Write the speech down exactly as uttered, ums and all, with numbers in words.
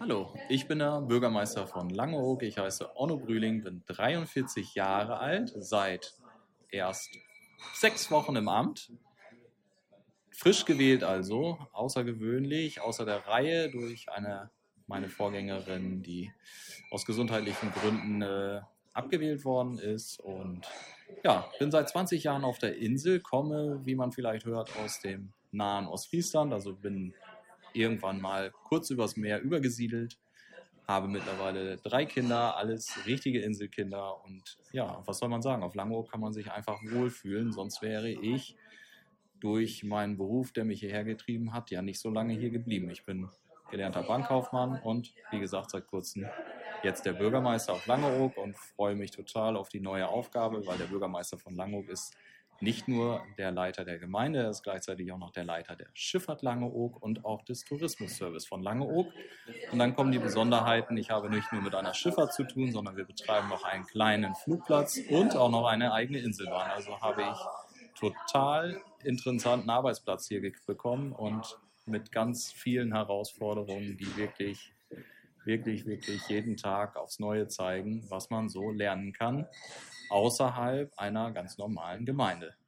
Hallo, ich bin der Bürgermeister von Langeoog. Ich heiße Onno Brühling, bin dreiundvierzig Jahre alt, seit erst sechs Wochen im Amt. Frisch gewählt also, außergewöhnlich, außer der Reihe durch eine meine Vorgängerin, die aus gesundheitlichen Gründen äh, abgewählt worden ist. Und ja, bin seit zwanzig Jahren auf der Insel, komme, wie man vielleicht hört, aus dem nahen Ostfriesland, also bin irgendwann mal kurz übers Meer übergesiedelt, habe mittlerweile drei Kinder, alles richtige Inselkinder. Und ja, was soll man sagen, auf Langeoog kann man sich einfach wohlfühlen, sonst wäre ich durch meinen Beruf, der mich hierher getrieben hat, ja nicht so lange hier geblieben. Ich bin gelernter Bankkaufmann und wie gesagt seit kurzem jetzt der Bürgermeister auf Langeoog und freue mich total auf die neue Aufgabe, weil der Bürgermeister von Langeoog ist nicht nur der Leiter der Gemeinde, er ist gleichzeitig auch noch der Leiter der Schifffahrt Langeoog und auch des Tourismusservice von Langeoog. Und dann kommen die Besonderheiten, ich habe nicht nur mit einer Schifffahrt zu tun, sondern wir betreiben noch einen kleinen Flugplatz und auch noch eine eigene Inselbahn. Also habe ich total interessanten Arbeitsplatz hier bekommen und mit ganz vielen Herausforderungen, die wirklich, wirklich, wirklich jeden Tag aufs Neue zeigen, was man so lernen kann außerhalb einer ganz normalen Gemeinde.